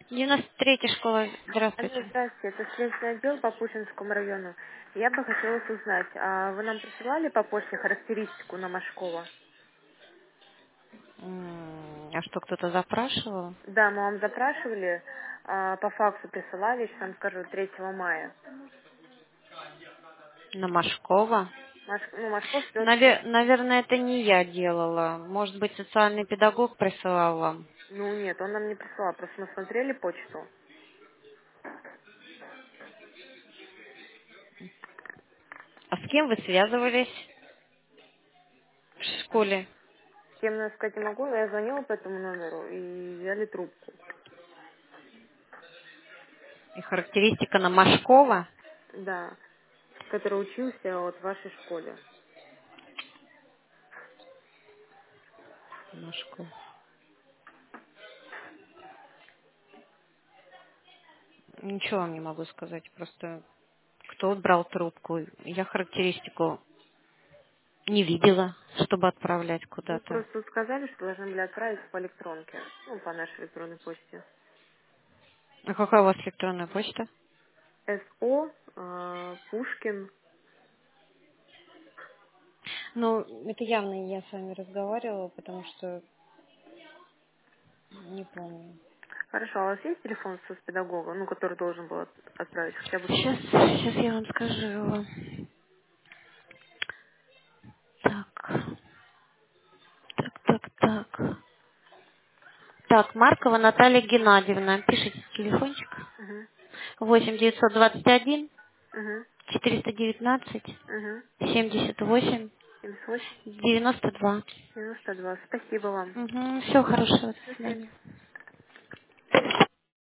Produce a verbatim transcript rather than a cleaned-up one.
девяносто третья школа. Алло, Здравствуйте. здравствуйте, это следственный отдел по Пушкинскому району. Я бы хотела узнать, а вы нам присылали по почте характеристику на Машкова? М, А что, кто-то запрашивал? Да, мы вам запрашивали, а, по факсу присылали, сейчас вам скажу, третьего мая. На Машкова? Маш... Ну, Машков Петр, Навер- Наверное, это не я делала. Может быть, социальный педагог присылал вам. ну нет, он нам не присылал, просто мы смотрели почту. А с кем вы связывались в школе? С кем я сказать не могу, но я звонила по этому номеру и взяли трубку. И характеристика на Машкова? Да, который учился вот в вашей школе. Машкова. Ничего вам не могу сказать. Просто кто брал трубку? Я характеристику не видела, чтобы отправлять Ну, куда-то. просто сказали, что должны были отправить по электронке, ну, по нашей электронной почте. А какая у вас электронная почта? СО, э, Пушкин. Ну, это явно я с вами разговаривала, потому что не помню. Хорошо, а у вас есть телефон соцпедагога, ну, который должен был от- отправить хотя бы... Сейчас, сейчас я вам скажу. Так, так, так, так. Так, Маркова Наталья Геннадьевна. Пишите телефончик. Угу, восемь девятьсот двадцать один угу, четыреста девятнадцать угу. семьдесят восемь семьдесят восемь девяносто два. девяносто два. Спасибо вам. Угу, все хорошо. До До свидания. свидания.